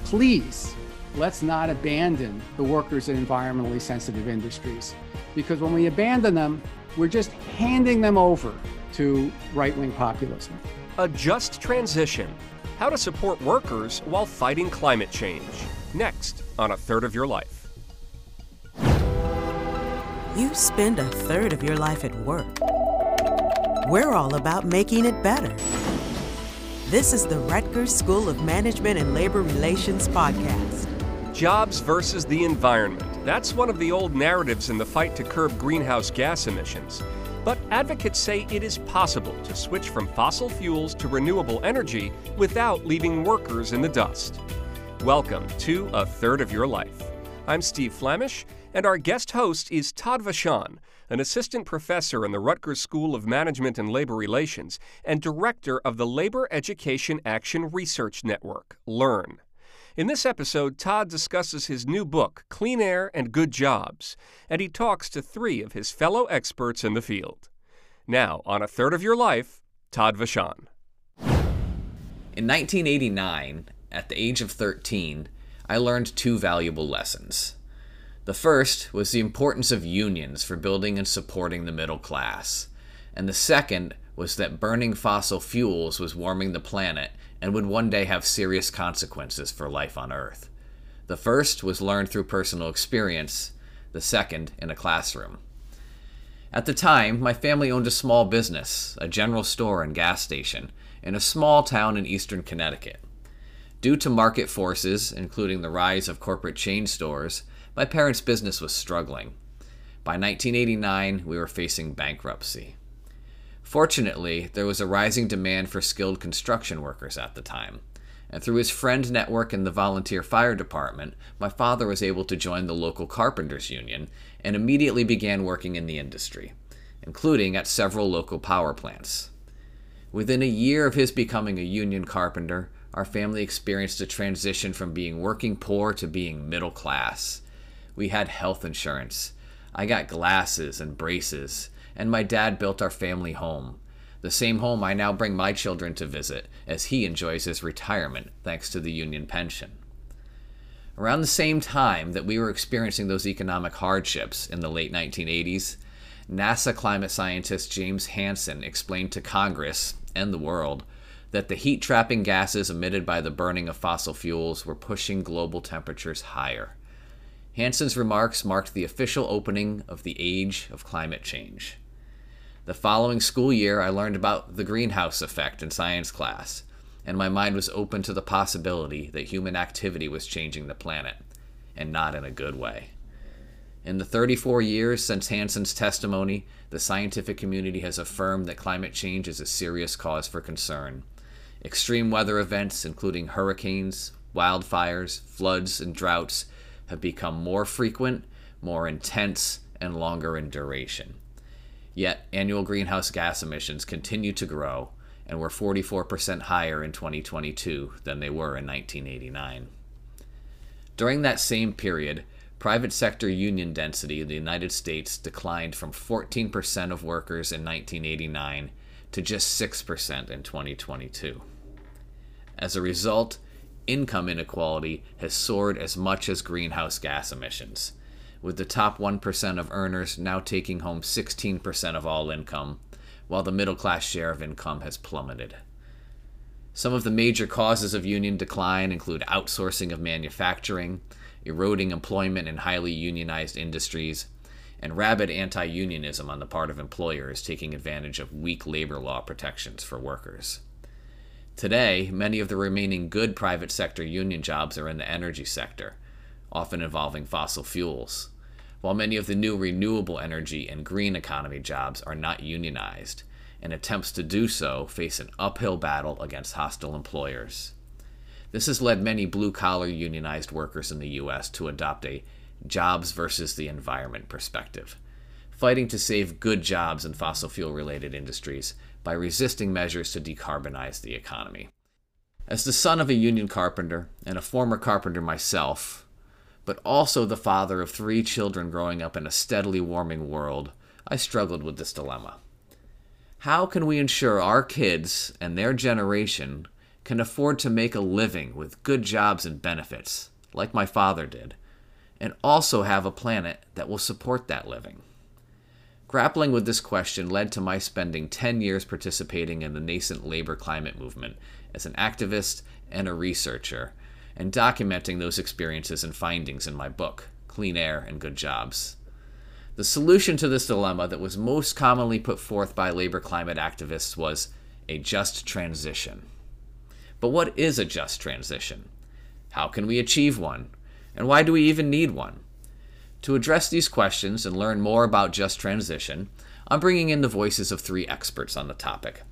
please, let's not abandon the workers in environmentally sensitive industries, because when we abandon them, we're just handing them over to right-wing populism. A just transition. How to support workers while fighting climate change. Next on A Third of Your Life. You spend a third of your life at work. We're all about making it better. This is the Rutgers School of Management and Labor Relations podcast. Jobs versus the environment. That's one of the old narratives in the fight to curb greenhouse gas emissions. But advocates say it is possible to switch from fossil fuels to renewable energy without leaving workers in the dust. Welcome to A Third of Your Life. I'm Steve Flamish, and our guest host is Todd Vachon, an assistant professor in the Rutgers School of Management and Labor Relations and director of the Labor Education Action Research Network, LEARN. In this episode, Todd discusses his new book, Clean Air and Good Jobs, and he talks to three of his fellow experts in the field. Now, on A Third of Your Life, Todd Vachon. In 1989, at the age of 13, I learned two valuable lessons. The first was the importance of unions for building and supporting the middle class, and the second was that burning fossil fuels was warming the planet and would one day have serious consequences for life on Earth. The first was learned through personal experience, the second in a classroom. At the time, my family owned a small business, a general store and gas station, in a small town in eastern Connecticut. Due to market forces, including the rise of corporate chain stores, my parents' business was struggling. By 1989, we were facing bankruptcy. Fortunately, there was a rising demand for skilled construction workers at the time, and through his friend network in the volunteer fire department, my father was able to join the local carpenters union and immediately began working in the industry, including at several local power plants. Within a year of his becoming a union carpenter, our family experienced a transition from being working poor to being middle class. We had health insurance. I got glasses and braces, and my dad built our family home, the same home I now bring my children to visit as he enjoys his retirement thanks to the union pension. Around the same time that we were experiencing those economic hardships in the late 1980s, NASA climate scientist James Hansen explained to Congress and the world that the heat-trapping gases emitted by the burning of fossil fuels were pushing global temperatures higher. Hansen's remarks marked the official opening of the age of climate change. The following school year, I learned about the greenhouse effect in science class, and my mind was open to the possibility that human activity was changing the planet, and not in a good way. In the 34 years since Hansen's testimony, the scientific community has affirmed that climate change is a serious cause for concern. Extreme weather events, including hurricanes, wildfires, floods, and droughts, have become more frequent, more intense, and longer in duration. Yet, annual greenhouse gas emissions continue to grow and were 44% higher in 2022 than they were in 1989. During that same period, private sector union density in the United States declined from 14% of workers in 1989 to just 6% in 2022. As a result, income inequality has soared as much as greenhouse gas emissions, with the top 1% of earners now taking home 16% of all income, while the middle-class share of income has plummeted. Some of the major causes of union decline include outsourcing of manufacturing, eroding employment in highly unionized industries, and rabid anti-unionism on the part of employers taking advantage of weak labor law protections for workers. Today, many of the remaining good private sector union jobs are in the energy sector, often involving fossil fuels, while many of the new renewable energy and green economy jobs are not unionized, and attempts to do so face an uphill battle against hostile employers. This has led many blue-collar unionized workers in the U.S. to adopt a jobs versus the environment perspective, fighting to save good jobs in fossil fuel-related industries by resisting measures to decarbonize the economy. As the son of a union carpenter and a former carpenter myself, but also the father of 3 children growing up in a steadily warming world, I struggled with this dilemma. How can we ensure our kids and their generation can afford to make a living with good jobs and benefits, like my father did, and also have a planet that will support that living? Grappling with this question led to my spending 10 years participating in the nascent labor climate movement as an activist and a researcher, and documenting those experiences and findings in my book, Clean Air and Good Jobs. The solution to this dilemma that was most commonly put forth by labor climate activists was a just transition. But what is a just transition? How can we achieve one? And why do we even need one? To address these questions and learn more about just transition, I'm bringing in the voices of 3 experts on the topic.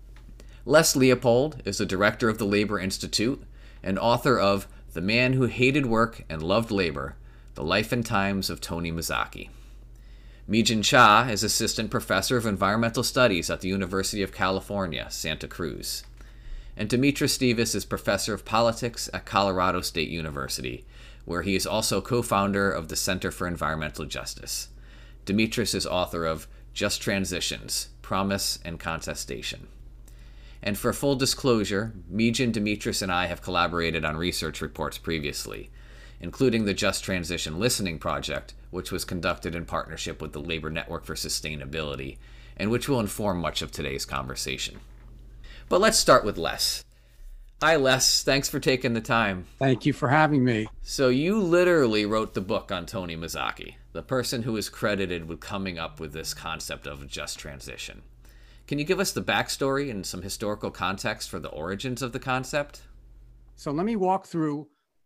Les Leopold is the director of the Labor Institute and author of The Man Who Hated Work and Loved Labor, The Life and Times of Tony Mazzocchi. Mi-Jin Cha is assistant professor of environmental studies at the University of California, Santa Cruz. And Dimitris Stevis is professor of politics at Colorado State University, where he is also co-founder of the Center for Environmental Justice. Dimitris is author of Just Transitions, Promise and Contestation. And for full disclosure, Mi-Jin, Dimitris, and I have collaborated on research reports previously, including the Just Transition Listening Project, which was conducted in partnership with the Labor Network for Sustainability, and which will inform much of today's conversation. But let's start with Les. Hi, Les. Thanks for taking the time. Thank you for having me. So you literally wrote the book on Tony Mazzocchi, the person who is credited with coming up with this concept of a just transition. Can you give us the backstory and some historical context for the origins of the concept? So let me walk through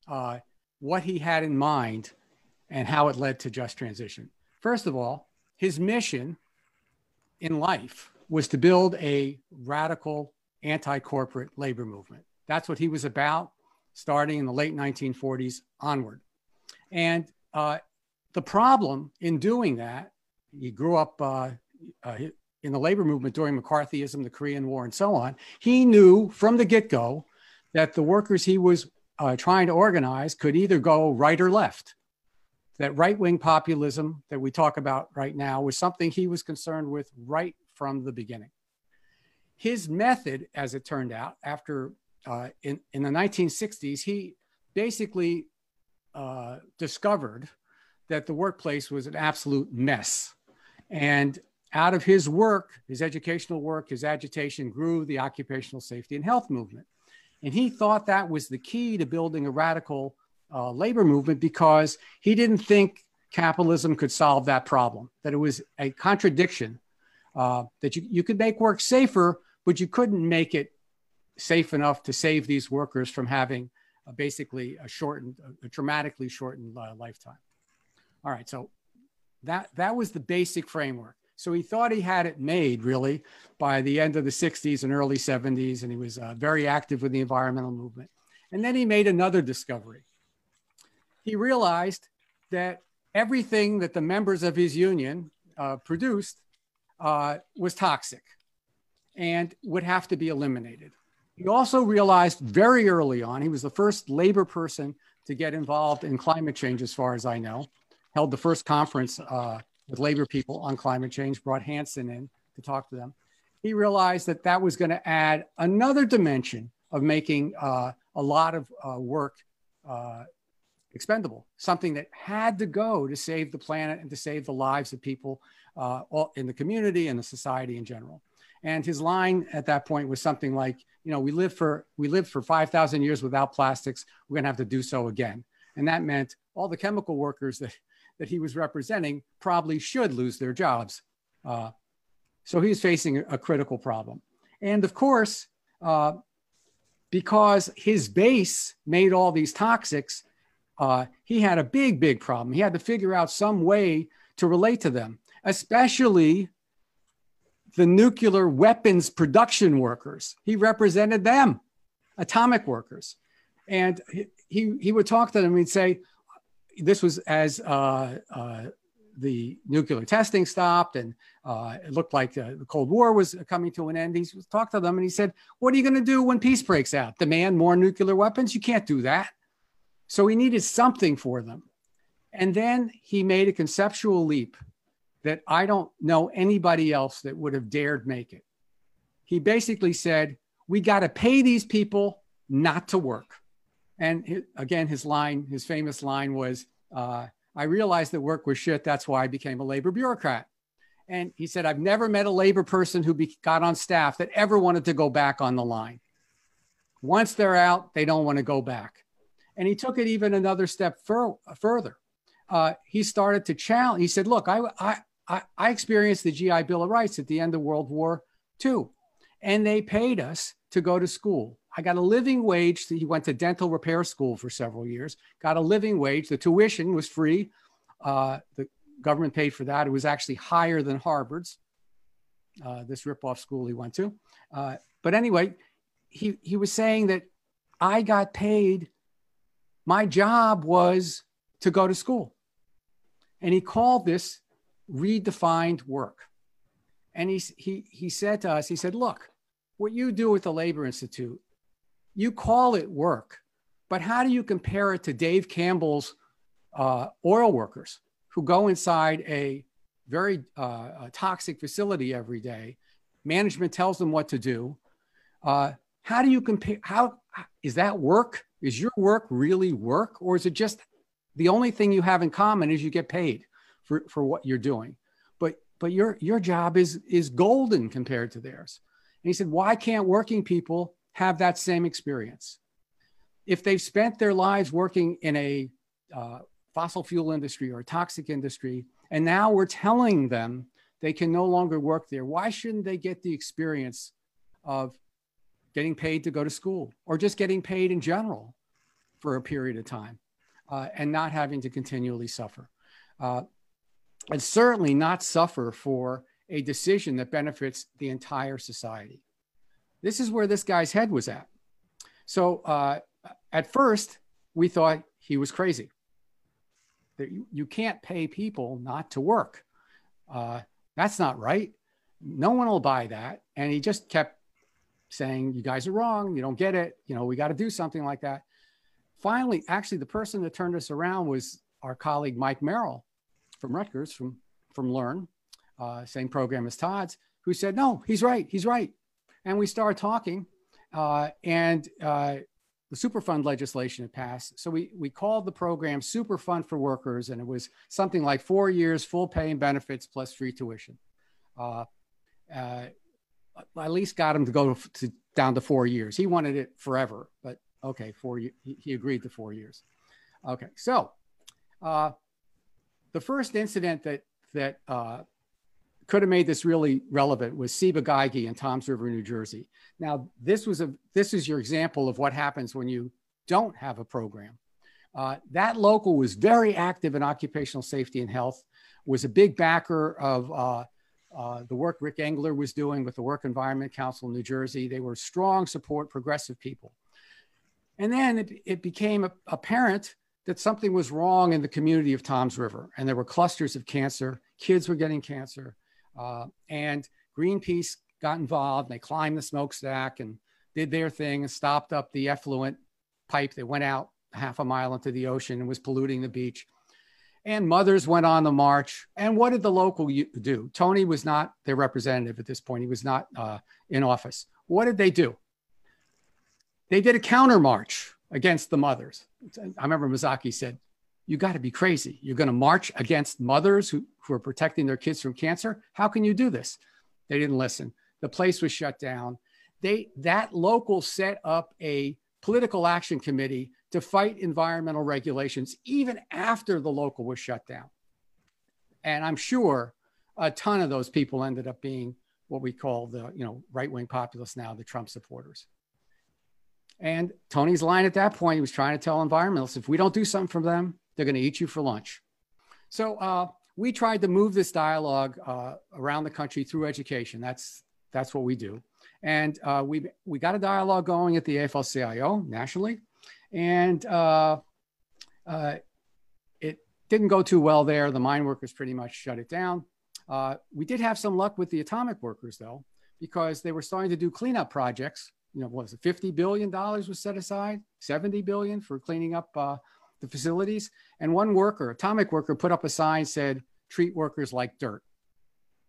what he had in mind and how it led to just transition. First of all, his mission in life was to build a radical anti-corporate labor movement. That's what he was about, starting in the late 1940s onward. And the problem in doing that, he grew up in the labor movement during McCarthyism, the Korean War, and so on. He knew from the get-go that the workers he was trying to organize could either go right or left. That right-wing populism that we talk about right now was something he was concerned with right from the beginning. His method, as it turned out, after in the 1960s, he basically discovered that the workplace was an absolute mess. And out of his work, his educational work, his agitation grew the occupational safety and health movement. And he thought that was the key to building a radical labor movement, because he didn't think capitalism could solve that problem, that it was a contradiction, that you could make work safer, but you couldn't make it safe enough to save these workers from having basically a dramatically shortened lifetime. All right, so that was the basic framework. So he thought he had it made, really, by the end of the 60s and early 70s, and he was very active with the environmental movement. And then he made another discovery. He realized that everything that the members of his union produced was toxic and would have to be eliminated. He also realized very early on, he was the first labor person to get involved in climate change, as far as I know, held the first conference with labor people on climate change, brought Hansen in to talk to them. He realized that that was going to add another dimension of making a lot of work expendable, something that had to go to save the planet and to save the lives of people all in the community and the society in general. And his line at that point was something like, you know, we lived for 5,000 years without plastics. We're going to have to do so again. And that meant all the chemical workers that he was representing probably should lose their jobs. So he was facing a critical problem. And of course, because his base made all these toxics, he had a big problem. He had to figure out some way to relate to them, especially the nuclear weapons production workers. He represented them, atomic workers. And he would talk to them and he'd say, this was as the nuclear testing stopped and it looked like the Cold War was coming to an end. He talked to them and he said, what are you going to do when peace breaks out? Demand more nuclear weapons? You can't do that. So he needed something for them. And then he made a conceptual leap that I don't know anybody else that would have dared make it. He basically said, we got to pay these people not to work. And again, his famous line was, I realized that work was shit. That's why I became a labor bureaucrat. And he said, I've never met a labor person who got on staff that ever wanted to go back on the line. Once they're out, they don't want to go back. And he took it even another step further. He started to challenge. He said, look, I experienced the GI Bill of Rights at the end of World War II, and they paid us to go to school. I got a living wage. He went to dental repair school for several years, got a living wage. The tuition was free. The government paid for that. It was actually higher than Harvard's, this ripoff school he went to. But anyway, he was saying that I got paid. My job was to go to school. And he called this redefined work. And he said to us, he said, look, what you do at the Labor Institute, you call it work, but how do you compare it to Dave Campbell's oil workers who go inside a very toxic facility every day? Management tells them what to do. How do you compare? How is that work? Is your work really work? Or is it just the only thing you have in common is you get paid for what you're doing? But your job is golden compared to theirs. And he said, why can't working people have that same experience? If they've spent their lives working in a fossil fuel industry or a toxic industry, and now we're telling them they can no longer work there, why shouldn't they get the experience of getting paid to go to school, or just getting paid in general for a period of time, and not having to continually suffer? And certainly not suffer for a decision that benefits the entire society. This is where this guy's head was at. So at first, we thought he was crazy. That you can't pay people not to work. That's not right. No one will buy that. And he just kept saying, you guys are wrong. You don't get it. You know, we got to do something like that. Finally, actually, the person that turned us around was our colleague, Mike Merrill from Rutgers, from Learn, same program as Todd's, who said, no, he's right. He's right. And we started talking, and the Superfund legislation had passed. So we called the program Superfund for Workers, and it was something like 4 years, full pay and benefits plus free tuition. At least got him to go down to 4 years. He wanted it forever, but okay, 4 years. He agreed to 4 years. Okay, so the first incident that could have made this really relevant was Ciba Geigy in Toms River, New Jersey. Now, this is your example of what happens when you don't have a program. That local was very active in occupational safety and health, was a big backer of the work Rick Engler was doing with the Work Environment Council in New Jersey. They were strong support, progressive people. And then it became apparent that something was wrong in the community of Toms River, and there were clusters of cancer. Kids were getting cancer, and Greenpeace got involved. They climbed the smokestack and did their thing and stopped up the effluent pipe that went out half a mile into the ocean and was polluting the beach. And mothers went on the march. And what did the local do? Tony was not their representative at this point. He was not in office. What did they do? They did a counter march against the mothers. I remember Mazzocchi said, you got to be crazy. You're going to march against mothers who are protecting their kids from cancer? How can you do this? They didn't listen. The place was shut down. That local set up a political action committee to fight environmental regulations even after the local was shut down. And I'm sure a ton of those people ended up being what we call the right-wing populists now, the Trump supporters. And Tony's line at that point, he was trying to tell environmentalists, if we don't do something for them, they're going to eat you for lunch. So we tried to move this dialogue around the country through education. That's what we do. And we got a dialogue going at the AFL-CIO nationally. And it didn't go too well there. The mine workers pretty much shut it down. We did have some luck with the atomic workers, though, because they were starting to do cleanup projects. What was it, $50 billion was set aside, $70 billion for cleaning up the facilities. And one worker, atomic worker, put up a sign, said, treat workers like dirt.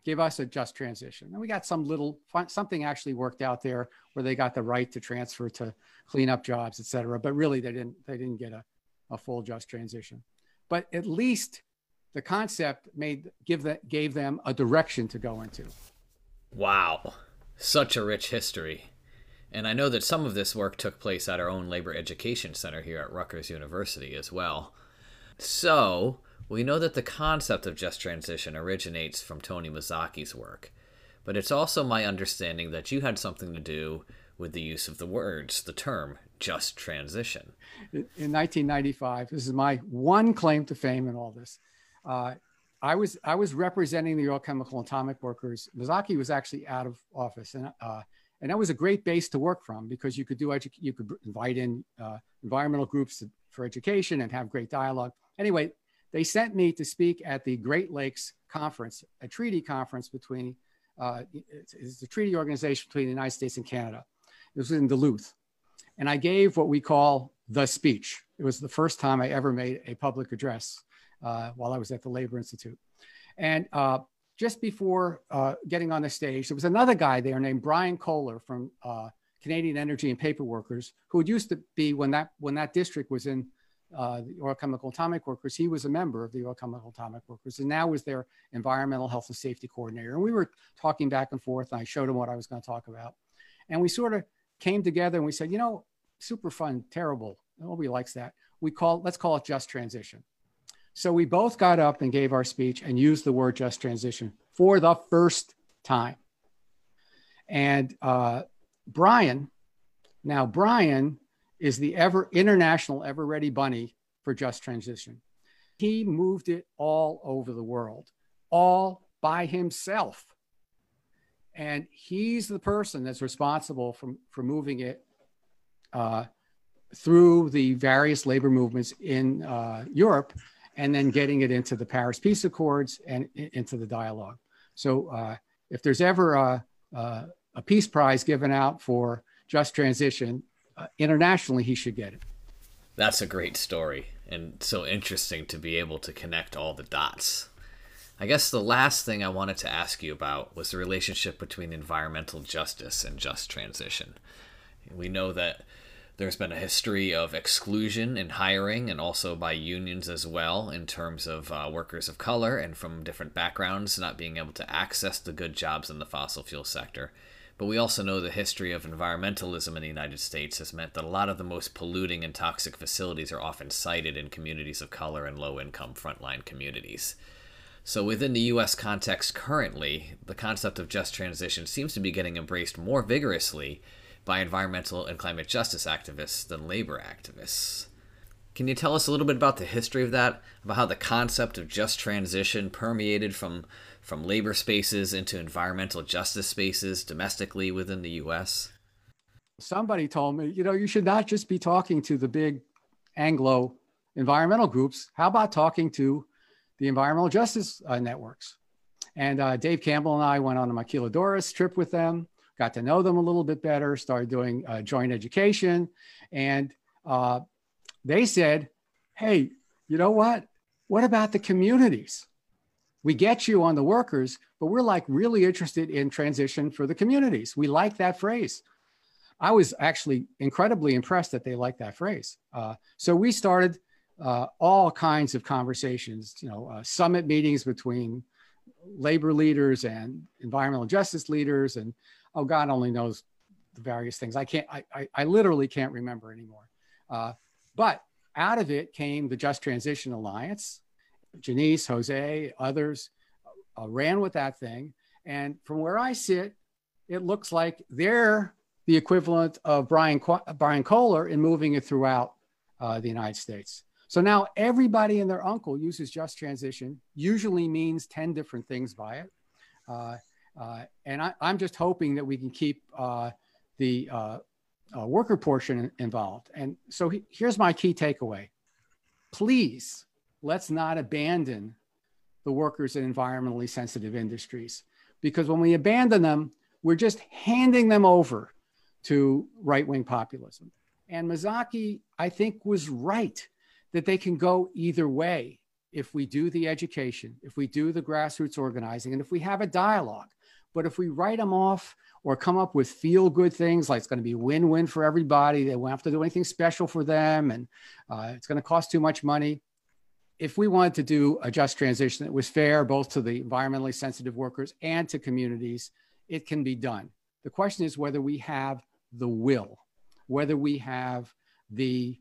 gave us a just transition. And we got something actually worked out there where they got the right to transfer to clean up jobs, et cetera. But really, they didn't get a full just transition. But at least the concept gave them a direction to go into. Wow, such a rich history. And I know that some of this work took place at our own Labor Education Center here at Rutgers University as well. So, we know that the concept of just transition originates from Tony Mazzocchi's work, but it's also my understanding that you had something to do with the use of the term just transition. In 1995, this is my one claim to fame in all this. I was representing the Oil, Chemical, and Atomic Workers. Mazzocchi was actually out of office, and that was a great base to work from because you could invite in environmental groups for education and have great dialogue. Anyway, they sent me to speak at the Great Lakes Conference, a treaty conference between, it's a treaty organization between the United States and Canada. It was in Duluth. And I gave what we call the speech. It was the first time I ever made a public address while I was at the Labor Institute. And just before getting on the stage, there was another guy there named Brian Kohler from Canadian Energy and Paper Workers, who had used to be, when that district was in the Oil, Chemical, Atomic Workers, he was a member of the Oil, Chemical, Atomic Workers, and now was their environmental health and safety coordinator. And we were talking back and forth, and I showed him what I was going to talk about. And we sort of came together and we said, super fun, terrible. Nobody likes that. Let's call it just transition. So we both got up and gave our speech and used the word just transition for the first time. And Brian is the international ever ready bunny for just transition. He moved it all over the world, all by himself. And he's the person that's responsible for moving it through the various labor movements in Europe, and then getting it into the Paris Peace Accords and into the dialogue. So if there's ever a peace prize given out for just transition, internationally, he should get it. That's a great story, and so interesting to be able to connect all the dots. I guess the last thing I wanted to ask you about was the relationship between environmental justice and just transition. We know that there's been a history of exclusion in hiring and also by unions as well in terms of workers of color and from different backgrounds not being able to access the good jobs in the fossil fuel sector. But we also know the history of environmentalism in the United States has meant that a lot of the most polluting and toxic facilities are often sited in communities of color and low-income frontline communities. So within the U.S. context currently, the concept of just transition seems to be getting embraced more vigorously by environmental and climate justice activists than labor activists. Can you tell us a little bit about the history of that, about how the concept of just transition permeated from labor spaces into environmental justice spaces domestically within the U.S.? Somebody told me, you should not just be talking to the big Anglo environmental groups. How about talking to the environmental justice networks? And Dave Campbell and I went on a Maquiladoras trip with them, got to know them a little bit better, started doing joint education. And they said, hey, you know what? What about the communities? We get you on the workers, but we're really interested in transition for the communities. We like that phrase. I was actually incredibly impressed that they liked that phrase. So we started all kinds of conversations, summit meetings between labor leaders and environmental justice leaders. And God only knows the various things. I literally can't remember anymore. But out of it came the Just Transition Alliance. Janice, Jose, others ran with that thing. And from where I sit, it looks like they're the equivalent of Brian Kohler in moving it throughout the United States. So now everybody and their uncle uses just transition, usually means 10 different things by it. And I'm just hoping that we can keep the worker portion involved. And so here's my key takeaway. Please, let's not abandon the workers in environmentally sensitive industries, because when we abandon them, we're just handing them over to right-wing populism. And Mazzocchi, I think, was right that they can go either way. if we do the education, if we do the grassroots organizing, and if we have a dialogue. But if we write them off or come up with feel-good things like it's going to be win-win for everybody, they won't have to do anything special for them, and it's going to cost too much money. If we wanted to do a just transition that was fair both to the environmentally sensitive workers and to communities, it can be done. The question is whether we have the will, whether we have the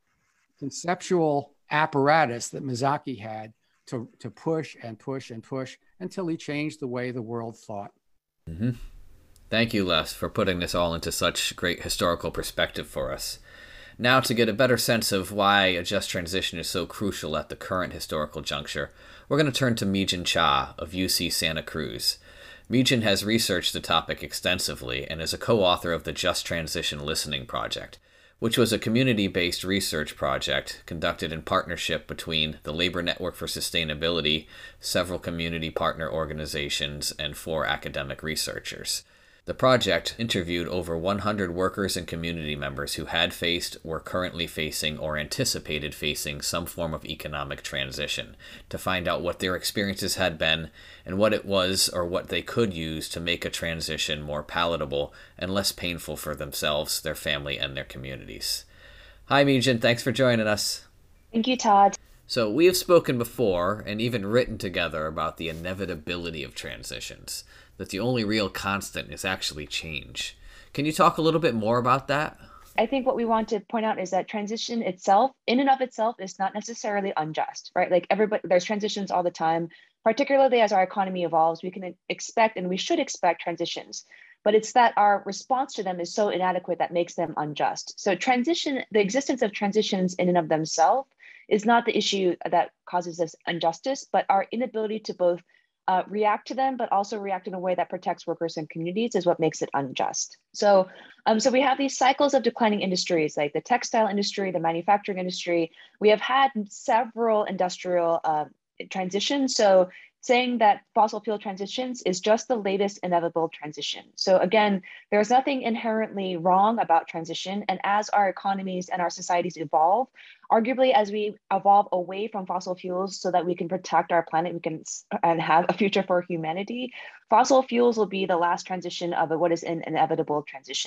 conceptual apparatus that Miyazaki had to push and push and push until he changed the way the world thought. Mm-hmm. Thank you, Les, for putting this all into such great historical perspective for us. Now, to get a better sense of why a just transition is so crucial at the current historical juncture, we're going to turn to Mi-Jin Cha of UC Santa Cruz. Mi-Jin has researched the topic extensively and is a co-author of the Just Transition Listening Project, which was a community-based research project conducted in partnership between the Labor Network for Sustainability, several community partner organizations, and 4 academic researchers. The project interviewed over 100 workers and community members who had faced, were currently facing, or anticipated facing some form of economic transition to find out what their experiences had been and what it was or what they could use to make a transition more palatable and less painful for themselves, their family, and their communities. Hi, Mi-Jin. Thanks for joining us. Thank you, Todd. So we have spoken before and even written together about the inevitability of transitions, that the only real constant is actually change. Can you talk a little bit more about that? I think what we want to point out is that transition itself, in and of itself, is not necessarily unjust, right? Like everybody, there's transitions all the time, particularly as our economy evolves, we can expect and we should expect transitions, but it's that our response to them is so inadequate that makes them unjust. So transition, the existence of transitions in and of themselves is not the issue that causes us injustice, but our inability to both react to them, but also react in a way that protects workers and communities is what makes it unjust. So we have these cycles of declining industries, like the textile industry, the manufacturing industry. We have had several industrial transitions. So saying that fossil fuel transitions is just the latest inevitable transition. So again, there's nothing inherently wrong about transition. And as our economies and our societies evolve, arguably as we evolve away from fossil fuels so that we can protect our planet, we can and have a future for humanity, fossil fuels will be the last transition of what is an inevitable transition.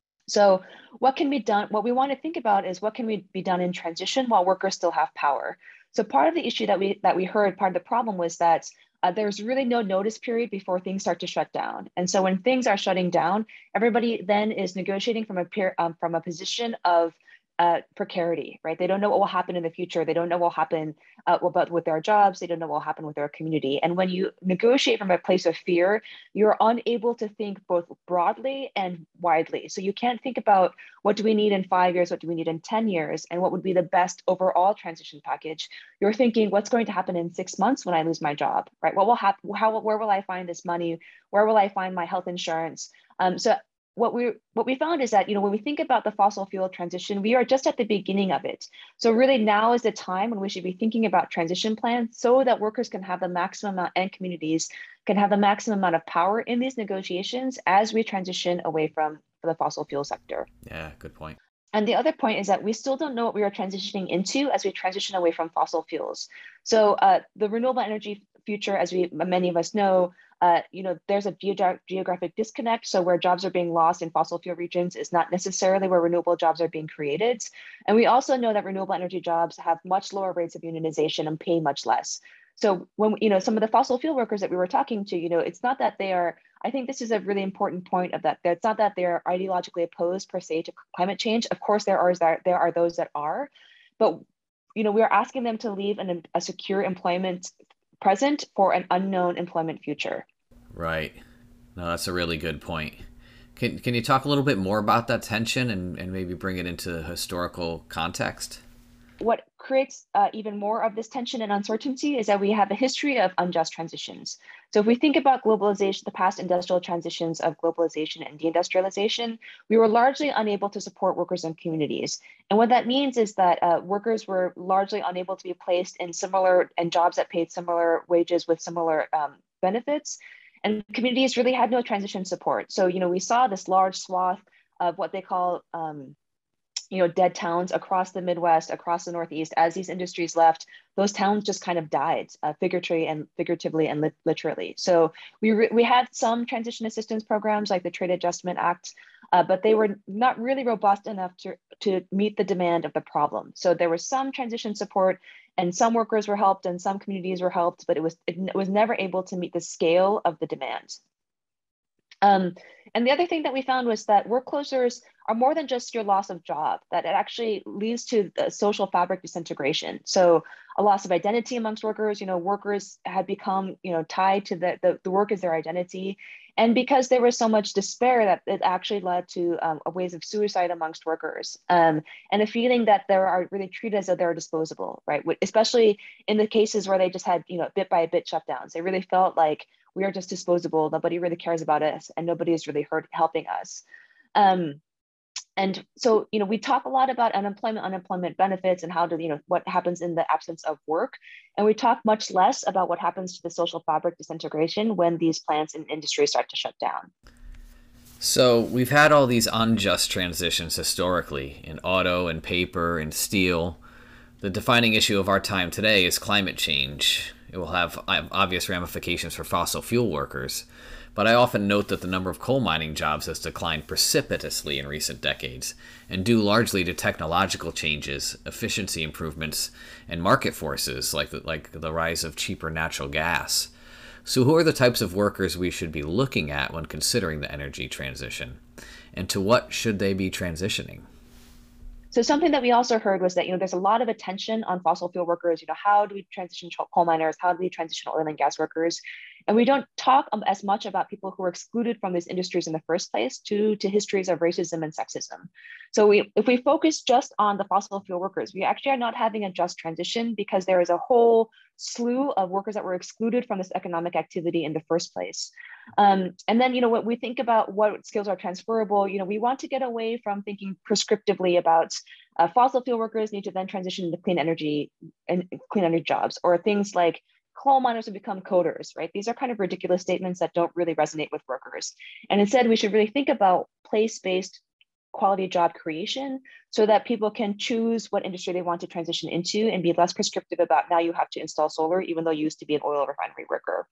So what can be done? What we want to think about is what can be done in transition while workers still have power. So part of the issue that we heard, part of the problem was that there's really no notice period before things start to shut down. And so when things are shutting down, everybody then is negotiating from a position of precarity, right? They don't know what will happen in the future. They don't know what will happen with their jobs. They don't know what will happen with their community. And when you negotiate from a place of fear, you're unable to think both broadly and widely. So you can't think about what do we need in 5 years, what do we need in 10 years, and what would be the best overall transition package. You're thinking what's going to happen in 6 months when I lose my job, right? What will happen? Where will I find this money? Where will I find my health insurance? What we found is that, when we think about the fossil fuel transition, we are just at the beginning of it. So really now is the time when we should be thinking about transition plans so that workers can have the maximum amount and communities can have the maximum amount of power in these negotiations as we transition away from the fossil fuel sector. Yeah, good point. And the other point is that we still don't know what we are transitioning into as we transition away from fossil fuels. So the renewable energy future, as many of us know, there's a geographic disconnect. So where jobs are being lost in fossil fuel regions is not necessarily where renewable jobs are being created. And we also know that renewable energy jobs have much lower rates of unionization and pay much less. So when, some of the fossil fuel workers that we were talking to, it's not that they are, I think this is a really important point of that. It's not that they're ideologically opposed per se to climate change. Of course, there are those that are, but, we are asking them to leave a secure employment present for an unknown employment future. Right. No, that's a really good point. Can you talk a little bit more about that tension and maybe bring it into historical context? What creates even more of this tension and uncertainty is that we have a history of unjust transitions. So if we think about globalization, the past industrial transitions of globalization and deindustrialization, we were largely unable to support workers and communities. And what that means is that workers were largely unable to be placed in jobs that paid similar wages with similar benefits. And communities really had no transition support. So, we saw this large swath of what they call dead towns across the Midwest, across the Northeast. As these industries left, those towns just kind of died, figuratively and literally. So we had some transition assistance programs like the Trade Adjustment Act, but they were not really robust enough to meet the demand of the problem. So there was some transition support, and some workers were helped, and some communities were helped, but it was never able to meet the scale of the demand. And the other thing that we found was that work closures are more than just your loss of job, that it actually leads to the social fabric disintegration. So a loss of identity amongst workers, workers had become, tied to the work as their identity. And because there was so much despair, that it actually led to ways of suicide amongst workers, and a feeling that they are really treated as though they're disposable, right? Especially in the cases where they just had, bit by bit shutdowns. They really felt like we are just disposable. Nobody really cares about us, and nobody is really helping us. And so, we talk a lot about unemployment benefits and how to, what happens in the absence of work. And we talk much less about what happens to the social fabric disintegration when these plants and industries start to shut down. So we've had all these unjust transitions historically in auto and paper and steel. The defining issue of our time today is climate change. It will have obvious ramifications for fossil fuel workers. But I often note that the number of coal mining jobs has declined precipitously in recent decades, and due largely to technological changes, efficiency improvements, and market forces like the rise of cheaper natural gas. So who are the types of workers we should be looking at when considering the energy transition? And to what should they be transitioning? So something that we also heard was that, there's a lot of attention on fossil fuel workers. How do we transition coal miners? How do we transition oil and gas workers? And we don't talk as much about people who were excluded from these industries in the first place due to histories of racism and sexism. So if we focus just on the fossil fuel workers, we actually are not having a just transition because there is a whole slew of workers that were excluded from this economic activity in the first place. And then, when we think about what skills are transferable, we want to get away from thinking prescriptively about fossil fuel workers need to then transition to clean energy jobs, or things like coal miners will become coders, right? These are kind of ridiculous statements that don't really resonate with workers. And instead, we should really think about place-based quality job creation so that people can choose what industry they want to transition into and be less prescriptive about now you have to install solar, even though you used to be an oil refinery worker.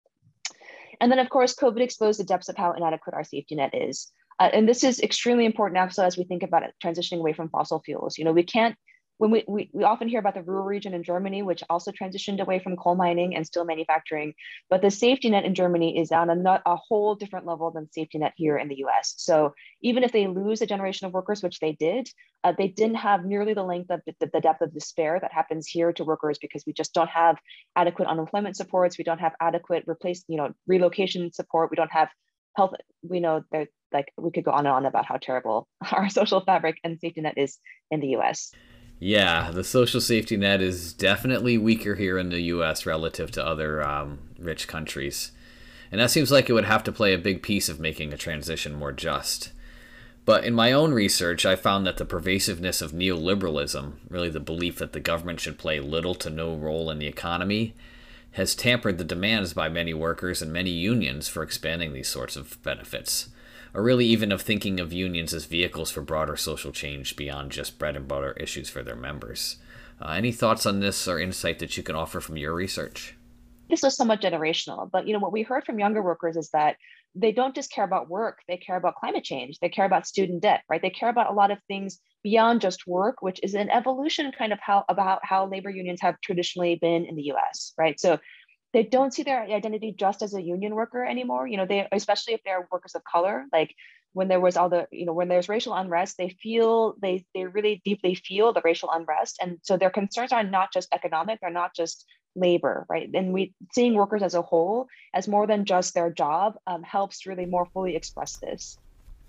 And then, of course, COVID exposed the depths of how inadequate our safety net is. And this is extremely important also as we think about transitioning away from fossil fuels. We can't, when we often hear about the Ruhr region in Germany, which also transitioned away from coal mining and steel manufacturing, but the safety net in Germany is on a whole different level than safety net here in the US. So even if they lose a generation of workers, which they didn't have nearly the length of the depth of despair that happens here to workers, because we just don't have adequate unemployment supports. We don't have adequate relocation support. We don't have health. We know that, we could go on and on about how terrible our social fabric and safety net is in the US. Yeah, the social safety net is definitely weaker here in the U.S. relative to other rich countries. And that seems like it would have to play a big piece of making a transition more just. But in my own research, I found that the pervasiveness of neoliberalism, really the belief that the government should play little to no role in the economy, has tampered the demands by many workers and many unions for expanding these sorts of benefits, or really even of thinking of unions as vehicles for broader social change beyond just bread and butter issues for their members. Any thoughts on this or insight that you can offer from your research? This was somewhat generational, but what we heard from younger workers is that they don't just care about work, they care about climate change, they care about student debt, right? They care about a lot of things beyond just work, which is an evolution kind of about how labor unions have traditionally been in the US, right? So they don't see their identity just as a union worker anymore. They, especially if they're workers of color, like when there was when there's racial unrest, they really deeply feel the racial unrest. And so their concerns are not just economic, they're not just labor, right? And seeing workers as a whole as more than just their job helps really more fully express this.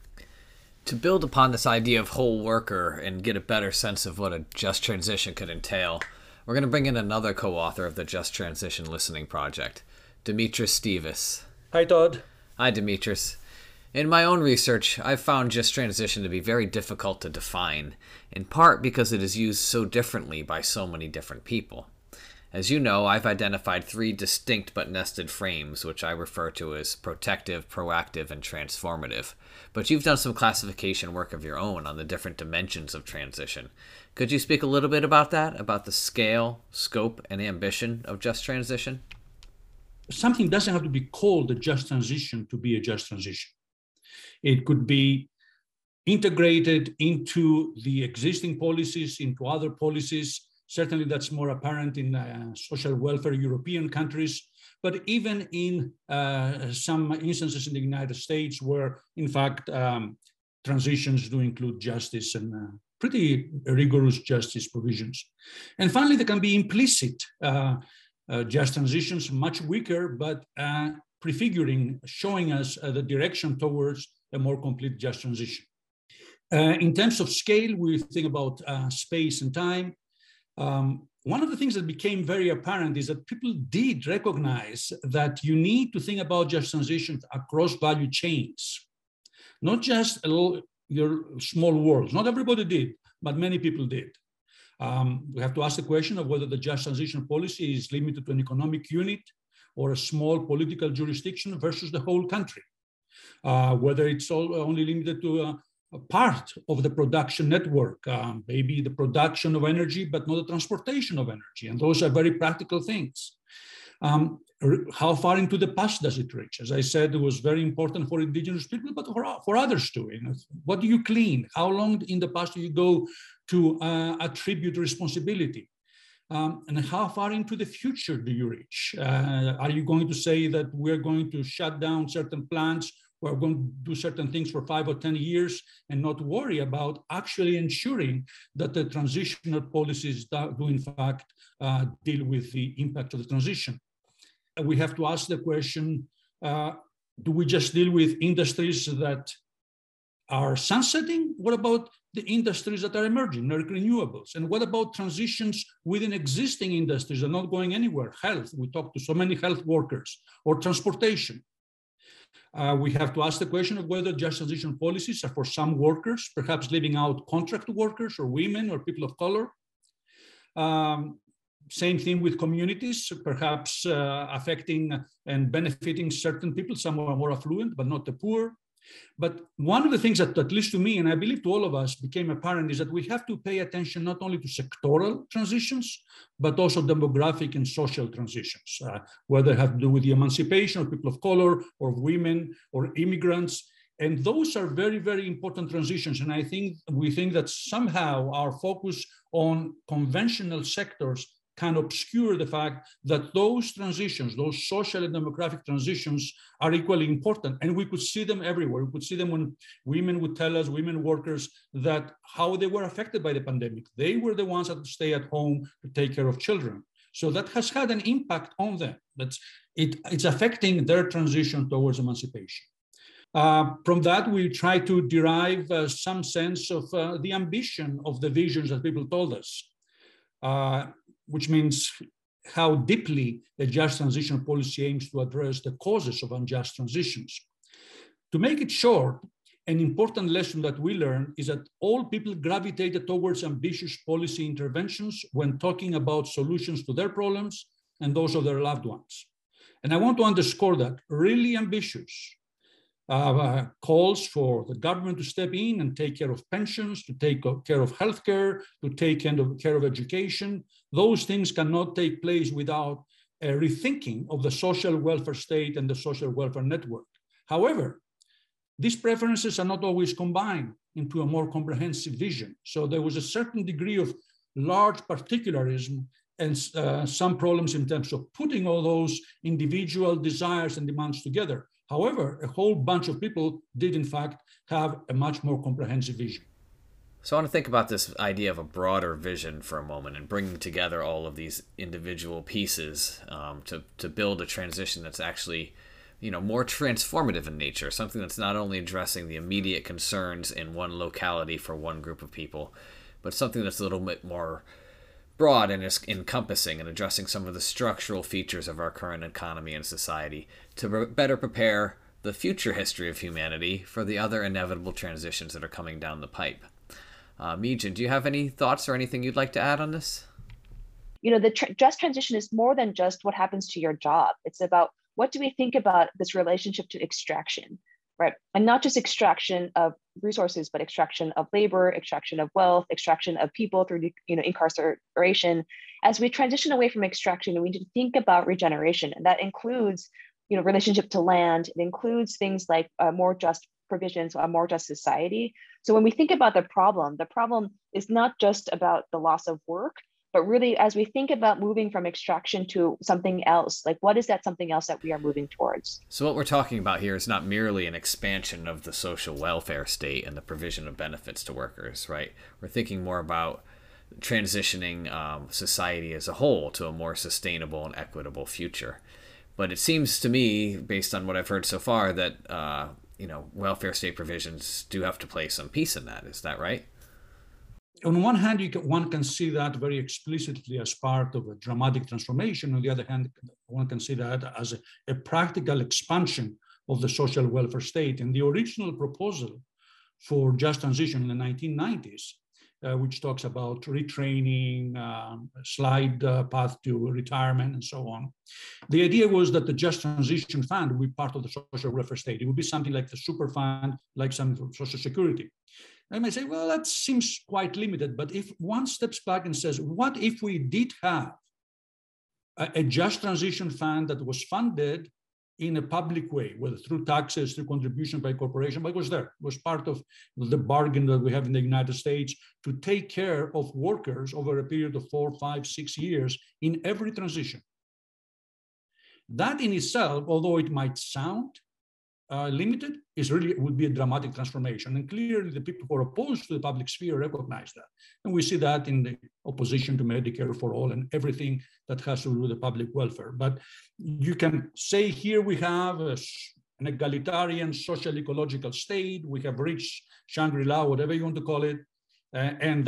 To build upon this idea of whole worker and get a better sense of what a just transition could entail, we're going to bring in another co-author of the Just Transition Listening Project, Dimitris Stevis. Hi, Todd. Hi, Dimitris. In my own research, I've found just transition to be very difficult to define, in part because it is used so differently by so many different people. As you know, I've identified 3 distinct but nested frames, which I refer to as protective, proactive, and transformative. But you've done some classification work of your own on the different dimensions of transition. Could you speak a little bit about that, about the scale, scope, and ambition of just transition? Something doesn't have to be called a just transition to be a just transition. It could be integrated into the existing policies, into other policies. Certainly that's more apparent in social welfare European countries, but even in some instances in the United States where, in fact, transitions do include justice and pretty rigorous justice provisions. And finally, there can be implicit just transitions, much weaker, but prefiguring, showing us the direction towards a more complete just transition. In terms of scale, we think about space and time. One of the things that became very apparent is that people did recognize that you need to think about just transitions across value chains, not just your small worlds. Not everybody did, but many people did. We have to ask the question of whether the just transition policy is limited to an economic unit or a small political jurisdiction versus the whole country, whether it's only limited to a part of the production network, maybe the production of energy, but not the transportation of energy. And those are very practical things. How far into the past does it reach? As I said, it was very important for indigenous people, but for others too. You know, what do you clean? How long in the past do you go to attribute responsibility? And how far into the future do you reach? Are you going to say that we're going to shut down certain plants? We're going to do certain things for 5 or 10 years and not worry about actually ensuring that the transitional policies do in fact deal with the impact of the transition. We have to ask the question, do we just deal with industries that are sunsetting? What about the industries that are emerging, like renewables? And what about transitions within existing industries that are not going anywhere? Health, we talk to so many health workers, or transportation. We have to ask the question of whether just transition policies are for some workers, perhaps leaving out contract workers or women or people of color. Same thing with communities, perhaps affecting and benefiting certain people. Some are more affluent, but not the poor. But one of the things that, at least to me, and I believe to all of us, became apparent is that we have to pay attention not only to sectoral transitions, but also demographic and social transitions, whether they have to do with the emancipation of people of color or women or immigrants. And those are very, very important transitions. And I think we think that somehow our focus on conventional sectors can obscure the fact that those transitions, those social and demographic transitions, are equally important. And we could see them everywhere. We could see them when women would tell us, women workers, that how they were affected by the pandemic. They were the ones that stay at home to take care of children. So that has had an impact on them. It's affecting their transition towards emancipation. From that, we try to derive some sense of the ambition of the visions that people told us. Which means how deeply a just transition policy aims to address the causes of unjust transitions. To make it short, an important lesson that we learned is that all people gravitated towards ambitious policy interventions when talking about solutions to their problems and those of their loved ones. And I want to underscore that, really ambitious. Calls for the government to step in and take care of pensions, to take care of healthcare, to take care of education. Those things cannot take place without a rethinking of the social welfare state and the social welfare network. However, these preferences are not always combined into a more comprehensive vision. So there was a certain degree of large particularism and some problems in terms of putting all those individual desires and demands together. However, a whole bunch of people did, in fact, have a much more comprehensive vision. So I want to think about this idea of a broader vision for a moment and bringing together all of these individual pieces to build a transition that's actually, more transformative in nature, something that's not only addressing the immediate concerns in one locality for one group of people, but something that's a little bit more broad and is encompassing and addressing some of the structural features of our current economy and society to better prepare the future history of humanity for the other inevitable transitions that are coming down the pipe. Meejan, do you have any thoughts or anything you'd like to add on this? the just transition is more than just what happens to your job. It's about what do we think about this relationship to extraction, right? And not just extraction of resources, but extraction of labor, extraction of wealth, extraction of people through incarceration. As we transition away from extraction, we need to think about regeneration, and that includes relationship to land. It includes things like more just provisions, a more just society. So when we think about the problem is not just about the loss of work, but really as we think about moving from extraction to something else, like what is that something else that we are moving towards? So what we're talking about here is not merely an expansion of the social welfare state and the provision of benefits to workers, right? We're thinking more about transitioning society as a whole to a more sustainable and equitable future. But it seems to me, based on what I've heard so far, that welfare state provisions do have to play some piece in that. Is that right? On one hand, one can see that very explicitly as part of a dramatic transformation. On the other hand, one can see that as a practical expansion of the social welfare state. And the original proposal for just transition in the 1990s, which talks about retraining, slide path to retirement, and so on. The idea was that the Just Transition Fund would be part of the social welfare state. It would be something like the super fund, like some Social Security. I may say, well, that seems quite limited, but if one steps back and says, what if we did have a Just Transition Fund that was funded in a public way, whether through taxes, through contribution by corporation, but it was there. It was part of the bargain that we have in the United States to take care of workers over a period of 4, 5, 6 years in every transition. That in itself, although it might sound limited, would be a dramatic transformation. And clearly the people who are opposed to the public sphere recognize that. And we see that in the opposition to Medicare for all and everything that has to do with the public welfare. But you can say here we have an egalitarian social ecological state, we have reached Shangri-La, whatever you want to call it, and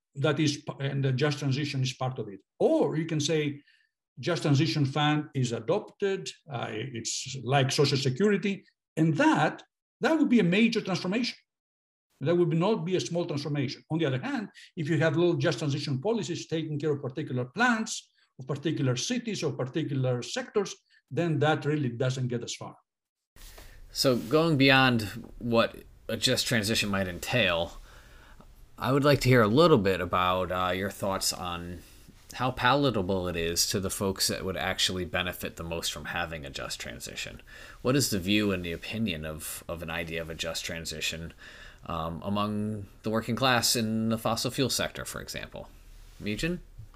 the just transition is part of it. Or you can say Just Transition Fund is adopted, it's like Social Security, and that would be a major transformation. That would not be a small transformation. On the other hand, if you have little just transition policies taking care of particular plants, of particular cities, or particular sectors, then that really doesn't get as far. So going beyond what a just transition might entail, I would like to hear a little bit about your thoughts on how palatable it is to the folks that would actually benefit the most from having a just transition. What is the view and the opinion of an idea of a just transition among the working class in the fossil fuel sector, for example? Mijin?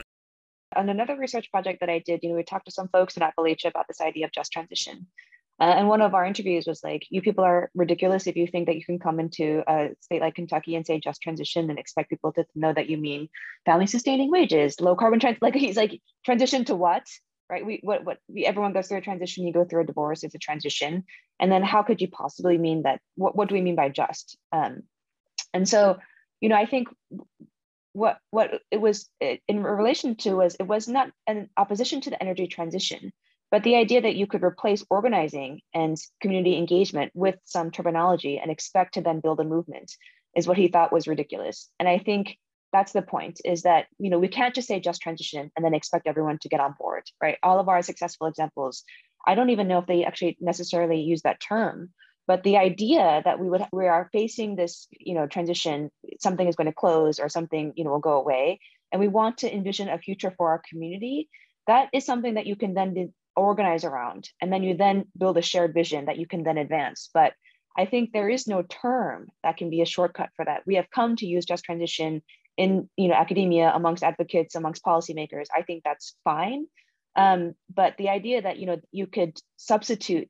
On another research project that I did, we talked to some folks in Appalachia about this idea of just transition. And one of our interviews was like, you people are ridiculous if you think that you can come into a state like Kentucky and say just transition and expect people to know that you mean family sustaining wages, low carbon he's like, transition to what, right? Everyone goes through a transition, you go through a divorce, it's a transition. And then how could you possibly mean that? What do we mean by just? And so, I think what it was in relation to it was not an opposition to the energy transition, but the idea that you could replace organizing and community engagement with some terminology and expect to then build a movement is what he thought was ridiculous. And I think that's the point, is that, we can't just say just transition and then expect everyone to get on board, right? All of our successful examples, I don't even know if they actually necessarily use that term, but the idea that we are facing this, transition, something is going to close or something, will go away, and we want to envision a future for our community, that is something that you can then organize around, and then you then build a shared vision that you can then advance. But I think there is no term that can be a shortcut for that. We have come to use just transition in academia, amongst advocates, amongst policymakers. I think that's fine. But the idea that you could substitute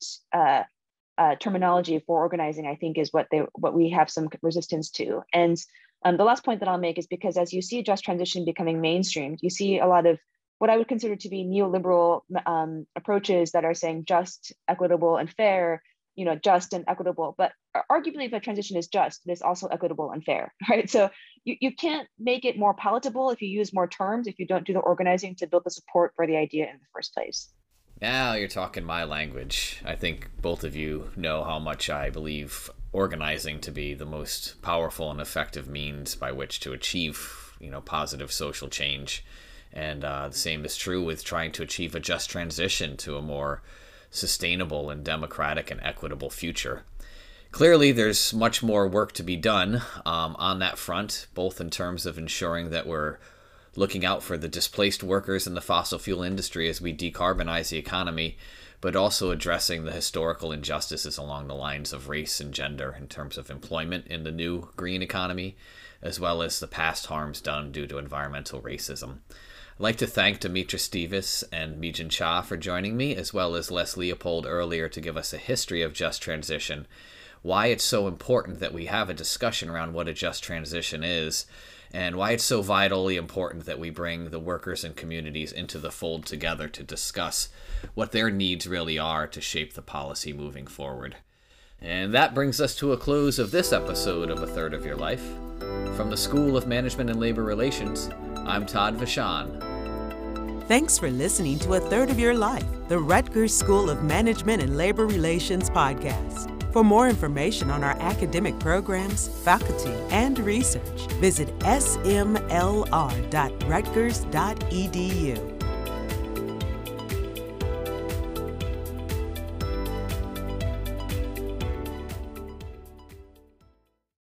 terminology for organizing, I think, is what we have some resistance to. And the last point that I'll make is because as you see just transition becoming mainstreamed, you see a lot of what I would consider to be neoliberal approaches that are saying just, equitable, and fair, just and equitable. But arguably, if a transition is just, it is also equitable and fair, right? So you can't make it more palatable if you use more terms, if you don't do the organizing to build the support for the idea in the first place. Now you're talking my language. I think both of you know how much I believe organizing to be the most powerful and effective means by which to achieve, positive social change And the same is true with trying to achieve a just transition to a more sustainable and democratic and equitable future. Clearly, there's much more work to be done on that front, both in terms of ensuring that we're looking out for the displaced workers in the fossil fuel industry as we decarbonize the economy, but also addressing the historical injustices along the lines of race and gender in terms of employment in the new green economy, as well as the past harms done due to environmental racism. I'd like to thank Dimitris Styvis and Mi-Jin Cha for joining me, as well as Les Leopold earlier to give us a history of just transition, why it's so important that we have a discussion around what a just transition is, and why it's so vitally important that we bring the workers and communities into the fold together to discuss what their needs really are to shape the policy moving forward. And that brings us to a close of this episode of A Third of Your Life. From the School of Management and Labor Relations, I'm Todd Vachon. Thanks for listening to A Third of Your Life, the Rutgers School of Management and Labor Relations podcast. For more information on our academic programs, faculty, and research, visit smlr.rutgers.edu.